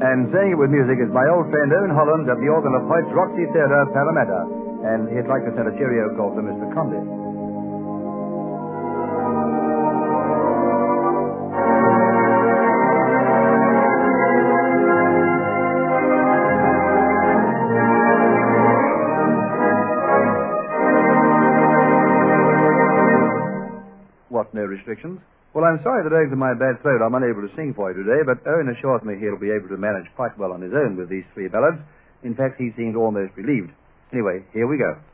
And saying it with music is my old friend Owen Holland at the organ of Hoyt's Roxy Theatre, Parramatta. And he'd like to send a cheerio call to Mr. Condit. What, no restrictions? Well, I'm sorry that owing to my bad throat I'm unable to sing for you today, but Owen assures me he'll be able to manage quite well on his own with these three ballads. In fact, he seemed almost relieved. Anyway, here we go.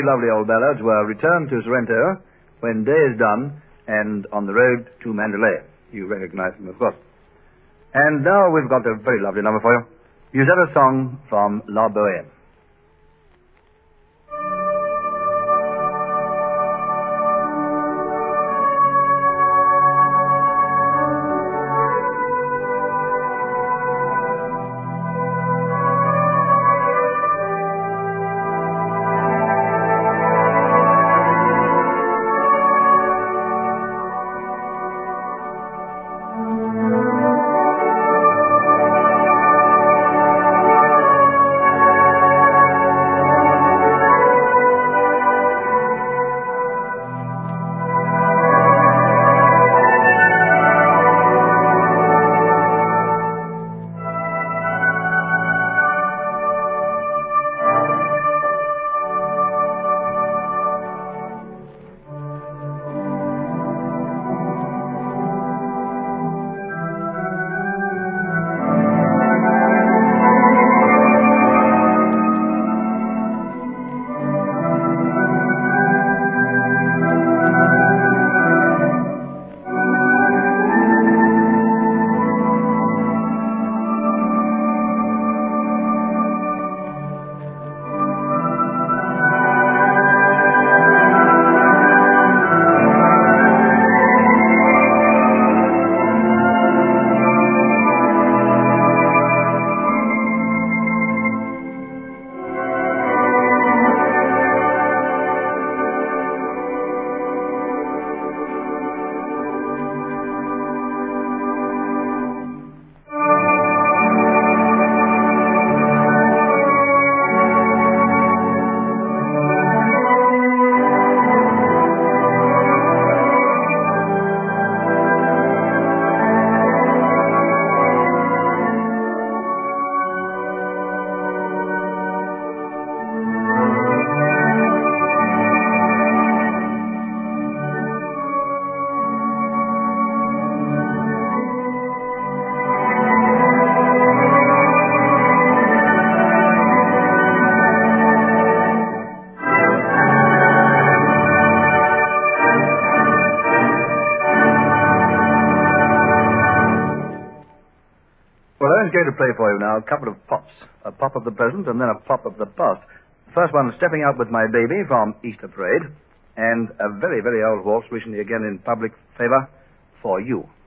very lovely old ballads were Return to Sorrento, When Day is Done, and On the Road to Mandalay. You recognize them, of course. And now we've got a very lovely number for you. Musetta's song from La Bohème. Well, I'm going to play for you now a couple of pops. A pop of the present and then a pop of the past. The first one, Stepping Out With My Baby from Easter Parade, and a very, very old waltz recently again in public favor, For You.